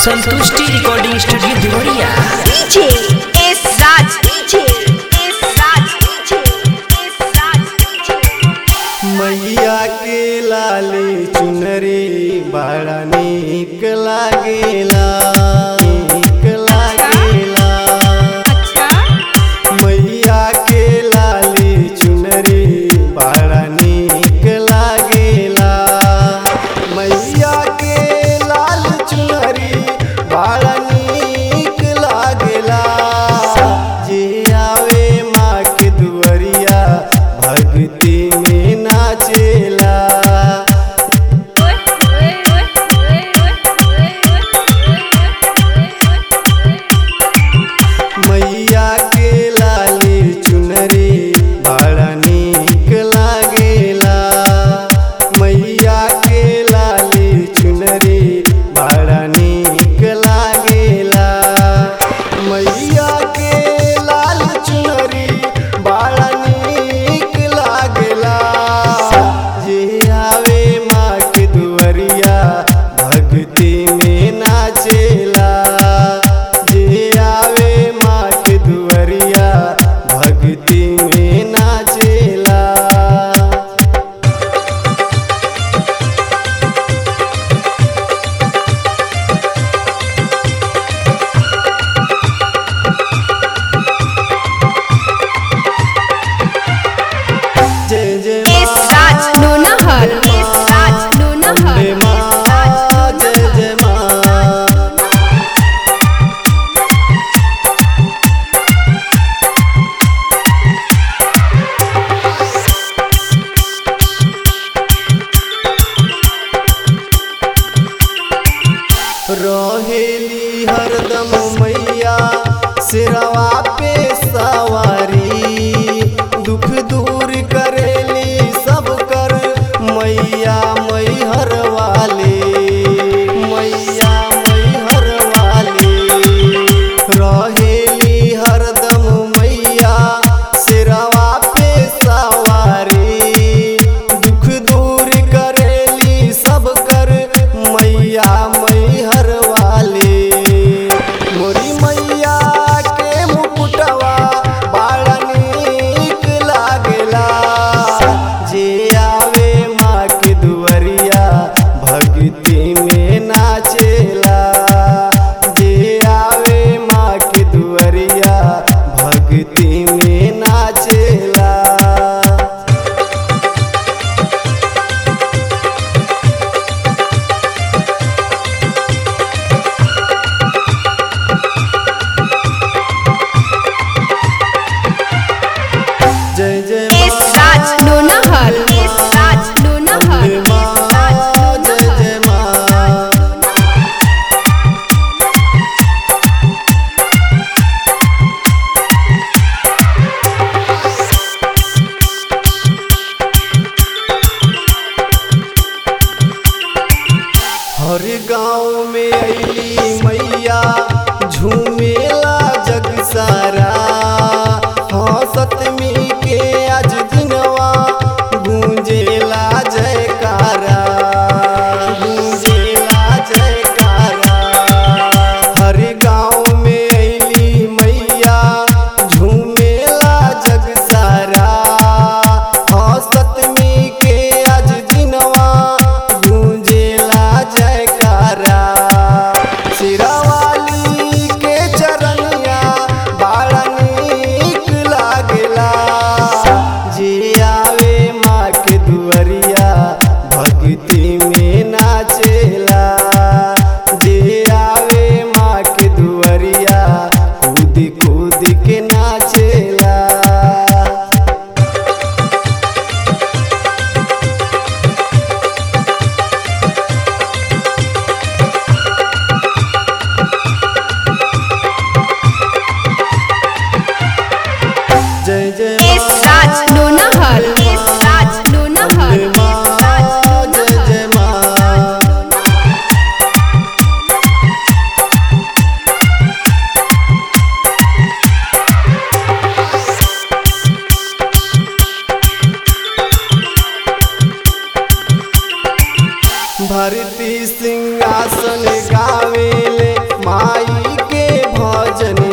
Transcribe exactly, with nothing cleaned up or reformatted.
संतुष्टि recording studio Deoria. DJ S Raj DJ S Raj DJ S Raj DJ. मैया के लाली चुनरी बड़ा नीक लागेला नीक लागेला। अच्छा मैया के लाली चुनरी बड़ा नीक लागेला। मैया के लाल चुनरी बड़ा नीक लागेला। जे आवे माँ के दुआरिया भक्ति में नाचेला। मैया के लाली चुनरी बड़ा नीक लागेला। मैया के लाली चुनरी बड़ा नीक लागेला। मैया के लाल चुनरी बड़ा नीक लागेला। जे आवे माँ के दुआरिया भक्ति में नाचेला। जे आवे माँ के दुआरिया भक्ति में नाचेला। जय जय एस राज नूनहर एस राज नूनहर अम्बे माँ जय जय माँ। रहेली हरदम मैया सिरवा पे सवारी। दुख दूर करेली सब कर मैया मैहर वाली मैया मैहर वाली। रहेली हरदम मैया सिरवा पे सवारी। दुख दूर करेली सब कर मैया मैहर वाली। मोरी मैया के मुकुटवा बड़ा नीक लागेला। जे आवे माँ के दुआरिया भक्ति में नाचेला। जे आवे माँ के दुआरिया भक्ति में नाचेला। जय जय एस राज नूनहर एस राज नूनहर अम्बे माँ जय जय माँ। हर गाँव में अली मैया झूमेला जग सारा। हाँ सतमी के आज दिनवा गूंजेला जयकारा गूंजेला जयकारा। हर गाँव में अली मैया झूमेला जग सारा। हाँ सतमी के आज दिनवा गूंजेला जयकारा। सिरावाली के चरनिया बड़ा नीक लागेला। जे आवे माँ के दुआरिया भक्ति में नाचेला। जे आवे माँ के दुआरिया कूद कूद के नाचेला। जय जय एस राज नूनहर एस राज नूनहर अम्बे माँ जय जय माँ। भरती सिंहासन गावेले माई के भजन